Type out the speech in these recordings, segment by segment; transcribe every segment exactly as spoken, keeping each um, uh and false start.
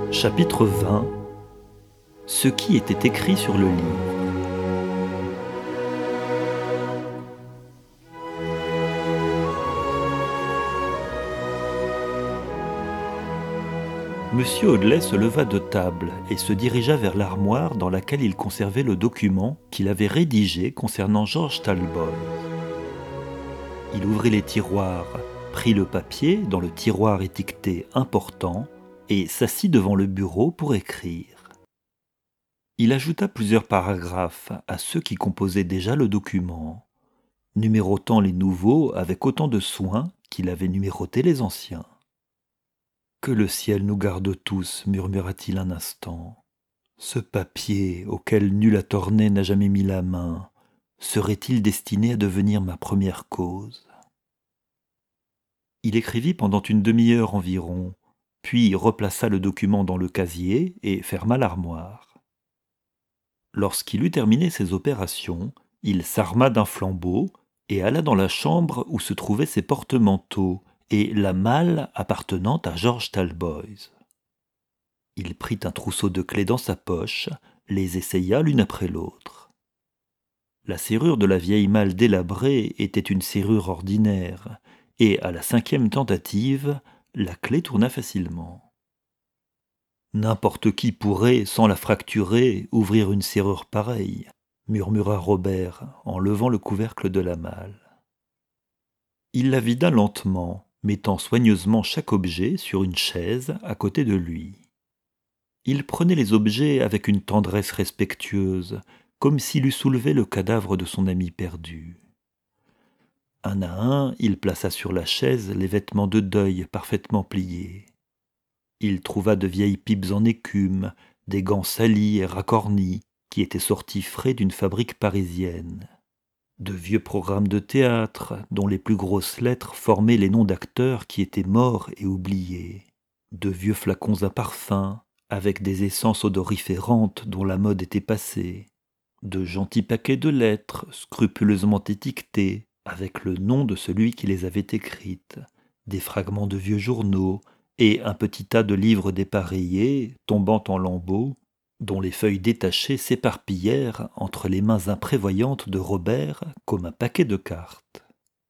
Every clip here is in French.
Chapitre vingt. Ce qui était écrit sur le livre. Monsieur Audley se leva de table et se dirigea vers l'armoire dans laquelle il conservait le document qu'il avait rédigé concernant George Talboys. Il ouvrit les tiroirs, prit le papier dont le tiroir étiqueté « Important » et s'assit devant le bureau pour écrire. Il ajouta plusieurs paragraphes à ceux qui composaient déjà le document, numérotant les nouveaux avec autant de soin qu'il avait numéroté les anciens. « Que le ciel nous garde tous, murmura-t-il un instant. Ce papier, auquel nul attorné n'a jamais mis la main, serait-il destiné à devenir ma première cause ?» Il écrivit pendant une demi-heure environ, puis replaça le document dans le casier et ferma l'armoire. Lorsqu'il eut terminé ses opérations, il s'arma d'un flambeau et alla dans la chambre où se trouvaient ses porte-manteaux et la malle appartenant à George Talboys. Il prit un trousseau de clés dans sa poche, les essaya l'une après l'autre. La serrure de la vieille malle délabrée était une serrure ordinaire, et à la cinquième tentative, la clé tourna facilement. N'importe qui pourrait, sans la fracturer, ouvrir une serrure pareille, murmura Robert en levant le couvercle de la malle. Il la vida lentement, mettant soigneusement chaque objet sur une chaise à côté de lui. Il prenait les objets avec une tendresse respectueuse, comme s'il eût soulevé le cadavre de son ami perdu. Un à un, il plaça sur la chaise les vêtements de deuil parfaitement pliés. Il trouva de vieilles pipes en écume, des gants salis et racornis, qui étaient sortis frais d'une fabrique parisienne. De vieux programmes de théâtre, dont les plus grosses lettres formaient les noms d'acteurs qui étaient morts et oubliés. De vieux flacons à parfum, avec des essences odoriférantes dont la mode était passée. De gentils paquets de lettres, scrupuleusement étiquetés, avec le nom de celui qui les avait écrites. Des fragments de vieux journaux, et un petit tas de livres dépareillés, tombant en lambeaux, dont les feuilles détachées s'éparpillèrent entre les mains imprévoyantes de Robert comme un paquet de cartes.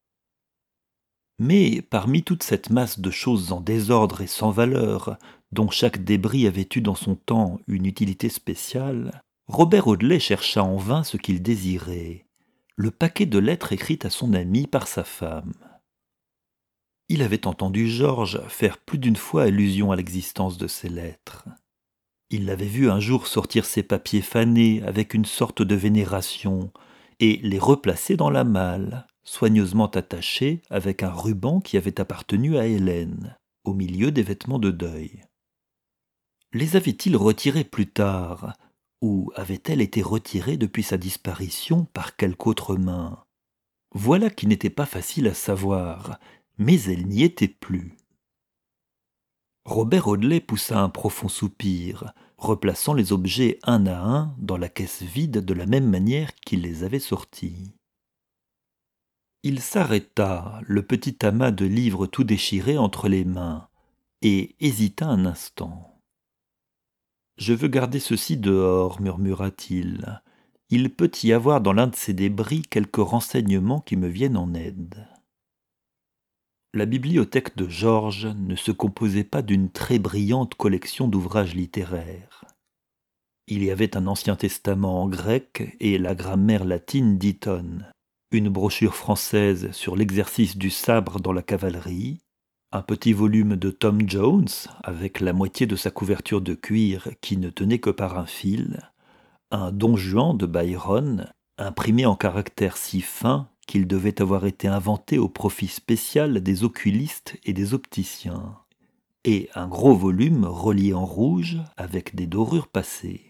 Mais parmi toute cette masse de choses en désordre et sans valeur, dont chaque débris avait eu dans son temps une utilité spéciale, Robert Audley chercha en vain ce qu'il désirait, le paquet de lettres écrites à son ami par sa femme. Il avait entendu Georges faire plus d'une fois allusion à l'existence de ces lettres. Il l'avait vu un jour sortir ses papiers fanés avec une sorte de vénération et les replacer dans la malle, soigneusement attachés avec un ruban qui avait appartenu à Hélène, au milieu des vêtements de deuil. Les avait-il retirés plus tard, ou avait-elle été retirée depuis sa disparition par quelque autre main? Voilà qui n'était pas facile à savoir, mais elle n'y était plus. Robert Audley poussa un profond soupir, replaçant les objets un à un dans la caisse vide de la même manière qu'il les avait sortis. Il s'arrêta, le petit amas de livres tout déchirés entre les mains, et hésita un instant. « Je veux garder ceci dehors, murmura-t-il. Il peut y avoir dans l'un de ces débris quelques renseignements qui me viennent en aide. » La bibliothèque de Georges ne se composait pas d'une très brillante collection d'ouvrages littéraires. Il y avait un Ancien Testament en grec et la grammaire latine d'Eton, une brochure française sur l'exercice du sabre dans la cavalerie, un petit volume de Tom Jones avec la moitié de sa couverture de cuir qui ne tenait que par un fil, un Don Juan de Byron, imprimé en caractères si fins qu'il devait avoir été inventé au profit spécial des oculistes et des opticiens, et un gros volume relié en rouge avec des dorures passées.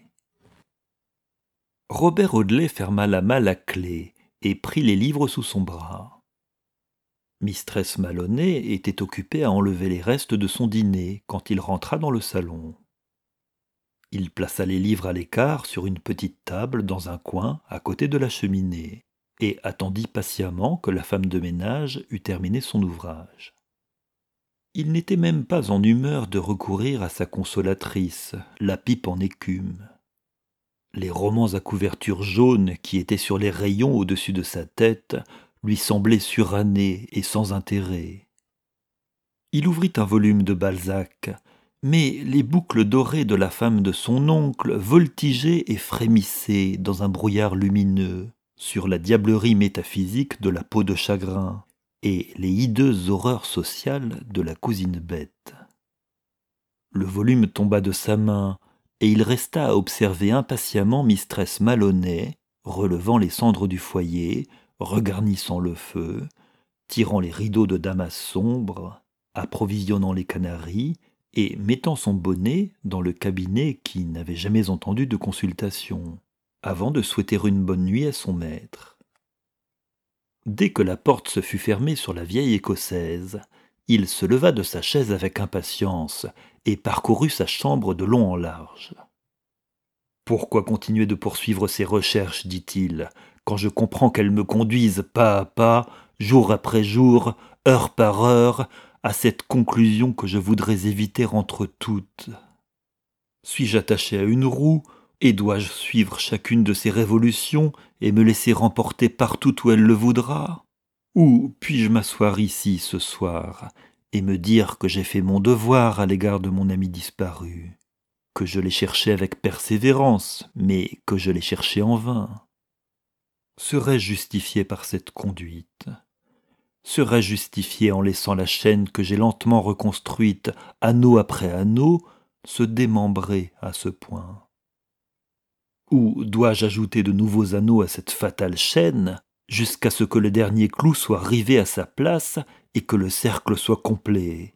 Robert Audley ferma la malle à clé et prit les livres sous son bras. Mistress Maloney était occupée à enlever les restes de son dîner quand il rentra dans le salon. Il plaça les livres à l'écart sur une petite table dans un coin à côté de la cheminée, et attendit patiemment que la femme de ménage eût terminé son ouvrage. Il n'était même pas en humeur de recourir à sa consolatrice, la pipe en écume. Les romans à couverture jaune qui étaient sur les rayons au-dessus de sa tête lui semblaient surannés et sans intérêt. Il ouvrit un volume de Balzac, mais les boucles dorées de la femme de son oncle voltigeaient et frémissaient dans un brouillard lumineux sur la diablerie métaphysique de la peau de chagrin et les hideuses horreurs sociales de la cousine bête. Le volume tomba de sa main, et il resta à observer impatiemment mistress Maloney, relevant les cendres du foyer, regarnissant le feu, tirant les rideaux de damas sombres, approvisionnant les canaris, et mettant son bonnet dans le cabinet qui n'avait jamais entendu de consultation, avant de souhaiter une bonne nuit à son maître. Dès que la porte se fut fermée sur la vieille écossaise, il se leva de sa chaise avec impatience et parcourut sa chambre de long en large. « Pourquoi continuer de poursuivre ces recherches, dit-il, quand je comprends qu'elles me conduisent pas à pas, jour après jour, heure par heure, à cette conclusion que je voudrais éviter entre toutes. Suis-je attaché à une roue, et dois-je suivre chacune de ses révolutions et me laisser remporter partout où elle le voudra? Ou puis-je m'asseoir ici ce soir et me dire que j'ai fait mon devoir à l'égard de mon ami disparu, que je l'ai cherché avec persévérance, mais que je l'ai cherché en vain? Serais-je justifié par cette conduite? Serais-je justifié en laissant la chaîne que j'ai lentement reconstruite, anneau après anneau, se démembrer à ce point? Ou dois-je ajouter de nouveaux anneaux à cette fatale chaîne, jusqu'à ce que le dernier clou soit rivé à sa place et que le cercle soit complet?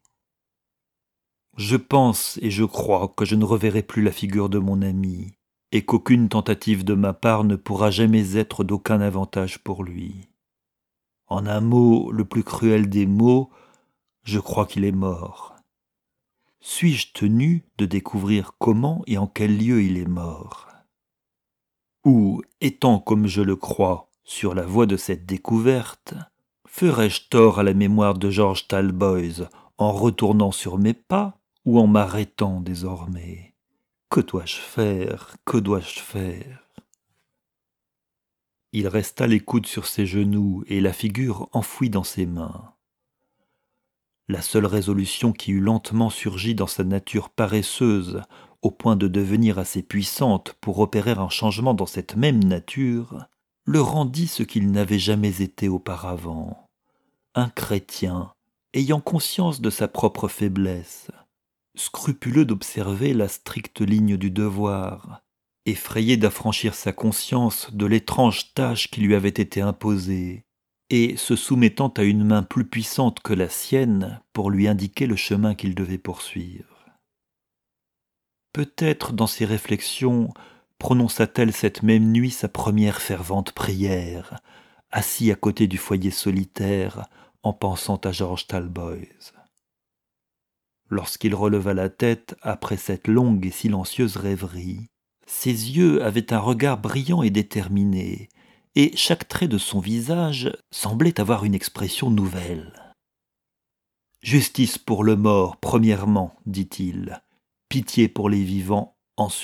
Je pense et je crois que je ne reverrai plus la figure de mon ami, et qu'aucune tentative de ma part ne pourra jamais être d'aucun avantage pour lui. En un mot, le plus cruel des mots, je crois qu'il est mort. Suis-je tenu de découvrir comment et en quel lieu il est mort? Ou, étant comme je le crois, sur la voie de cette découverte, ferais-je tort à la mémoire de George Talboys en retournant sur mes pas ou en m'arrêtant désormais? Que dois-je faire? Que dois-je faire? Il resta les coudes sur ses genoux et la figure enfouie dans ses mains. La seule résolution qui eût lentement surgi dans sa nature paresseuse, au point de devenir assez puissante pour opérer un changement dans cette même nature, le rendit ce qu'il n'avait jamais été auparavant, un chrétien ayant conscience de sa propre faiblesse, scrupuleux d'observer la stricte ligne du devoir, effrayé d'affranchir sa conscience de l'étrange tâche qui lui avait été imposée, et se soumettant à une main plus puissante que la sienne pour lui indiquer le chemin qu'il devait poursuivre. Peut-être dans ses réflexions prononça-t-elle cette même nuit sa première fervente prière, assis à côté du foyer solitaire, en pensant à George Talboys. Lorsqu'il releva la tête après cette longue et silencieuse rêverie, ses yeux avaient un regard brillant et déterminé, et chaque trait de son visage semblait avoir une expression nouvelle. « Justice pour le mort, premièrement, dit-il. Pitié pour les vivants, ensuite. »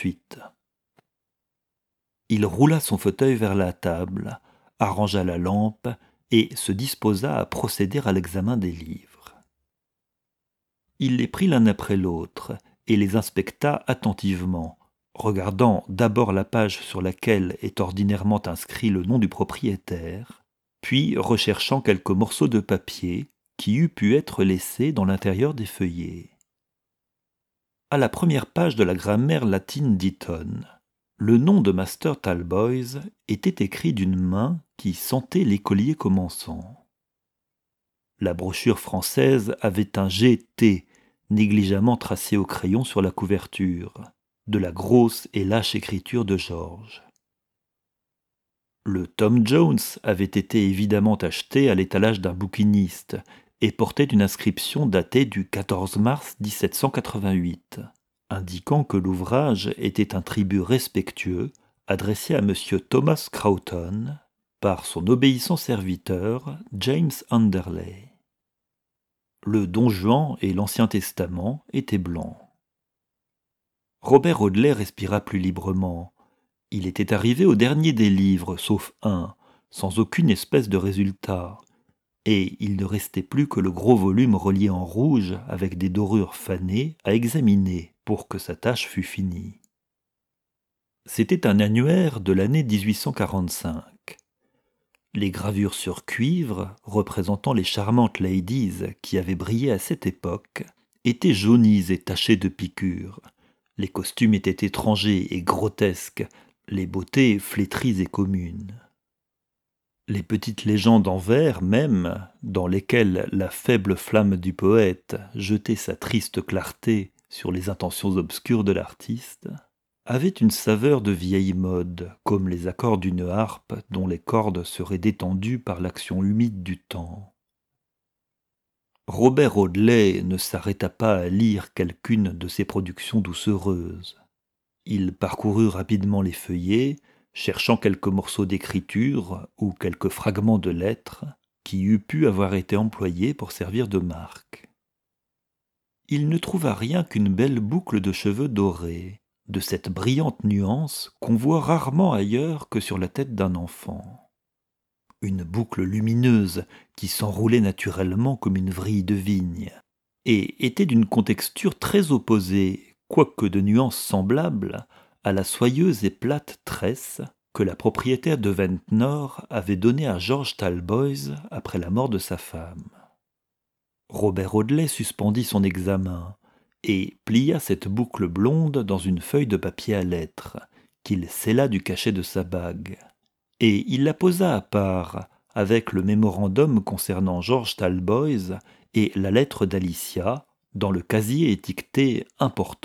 Il roula son fauteuil vers la table, arrangea la lampe et se disposa à procéder à l'examen des livres. Il les prit l'un après l'autre et les inspecta attentivement, regardant d'abord la page sur laquelle est ordinairement inscrit le nom du propriétaire, puis recherchant quelques morceaux de papier qui eût pu être laissés dans l'intérieur des feuillets. À la première page de la grammaire latine d'Eton, le nom de Master Talboys était écrit d'une main qui sentait l'écolier commençant. La brochure française avait un G T négligemment tracé au crayon sur la couverture, de la grosse et lâche écriture de George. Le Tom Jones avait été évidemment acheté à l'étalage d'un bouquiniste et portait une inscription datée du quatorze mars dix-sept cent quatre-vingt-huit, indiquant que l'ouvrage était un tribut respectueux adressé à Monsieur Thomas Croughton par son obéissant serviteur James Anderley. Le Don Juan et l'Ancien Testament étaient blancs. Robert Hoadley respira plus librement. Il était arrivé au dernier des livres, sauf un, sans aucune espèce de résultat. Et il ne restait plus que le gros volume relié en rouge avec des dorures fanées à examiner pour que sa tâche fût finie. C'était un annuaire de l'année dix-huit cent quarante-cinq. Les gravures sur cuivre, représentant les charmantes ladies qui avaient brillé à cette époque, étaient jaunies et tachées de piqûres. Les costumes étaient étrangers et grotesques, les beautés flétries et communes. Les petites légendes en vers même, dans lesquelles la faible flamme du poète jetait sa triste clarté sur les intentions obscures de l'artiste, avaient une saveur de vieille mode, comme les accords d'une harpe dont les cordes seraient détendues par l'action humide du temps. Robert Hoadley ne s'arrêta pas à lire quelqu'une de ses productions doucereuses. Il parcourut rapidement les feuillets, cherchant quelques morceaux d'écriture ou quelques fragments de lettres qui eût pu avoir été employés pour servir de marque. Il ne trouva rien qu'une belle boucle de cheveux dorés, de cette brillante nuance qu'on voit rarement ailleurs que sur la tête d'un enfant. Une boucle lumineuse qui s'enroulait naturellement comme une vrille de vigne, et était d'une contexture très opposée, quoique de nuances semblables, à la soyeuse et plate tresse que la propriétaire de Ventnor avait donnée à George Talboys après la mort de sa femme. Robert Hoadley suspendit son examen et plia cette boucle blonde dans une feuille de papier à lettres, qu'il scella du cachet de sa bague. Et il la posa à part, avec le mémorandum concernant George Talboys et la lettre d'Alicia, dans le casier étiqueté « Important ».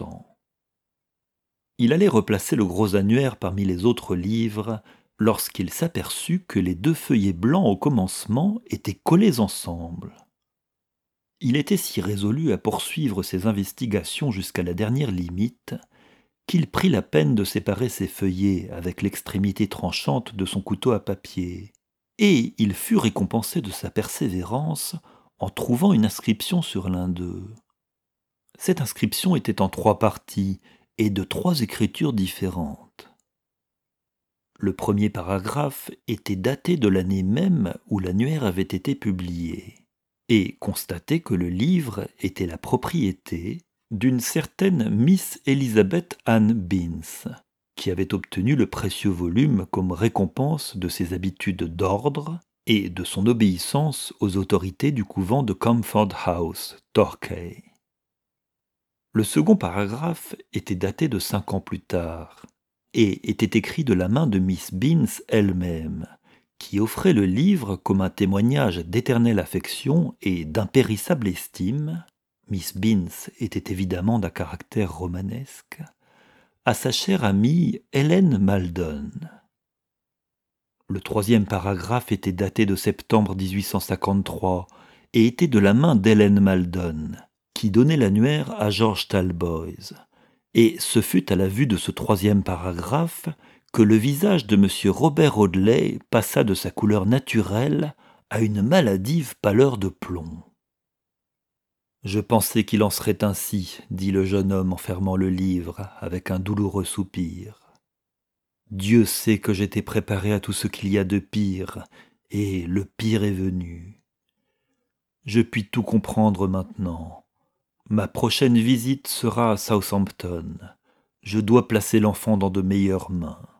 Il allait replacer le gros annuaire parmi les autres livres, lorsqu'il s'aperçut que les deux feuillets blancs au commencement étaient collés ensemble. Il était si résolu à poursuivre ses investigations jusqu'à la dernière limite qu'il prit la peine de séparer ses feuillets avec l'extrémité tranchante de son couteau à papier, et il fut récompensé de sa persévérance en trouvant une inscription sur l'un d'eux. Cette inscription était en trois parties et de trois écritures différentes. Le premier paragraphe était daté de l'année même où l'annuaire avait été publié, et constatait que le livre était la propriété d'une certaine Miss Elizabeth Ann Binns, qui avait obtenu le précieux volume comme récompense de ses habitudes d'ordre et de son obéissance aux autorités du couvent de Comfort House, Torquay. Le second paragraphe était daté de cinq ans plus tard, et était écrit de la main de Miss Binns elle-même, qui offrait le livre comme un témoignage d'éternelle affection et d'impérissable estime, Miss Binns était évidemment d'un caractère romanesque, à sa chère amie Hélène Maldon. Le troisième paragraphe était daté de septembre dix-huit cent cinquante-trois et était de la main d'Hélène Maldon, qui donnait l'annuaire à George Talboys, et ce fut à la vue de ce troisième paragraphe que le visage de M. Robert Hoadley passa de sa couleur naturelle à une maladive pâleur de plomb. « Je pensais qu'il en serait ainsi, » dit le jeune homme en fermant le livre avec un douloureux soupir. « Dieu sait que j'étais préparé à tout ce qu'il y a de pire, et le pire est venu. Je puis tout comprendre maintenant. Ma prochaine visite sera à Southampton. Je dois placer l'enfant dans de meilleures mains.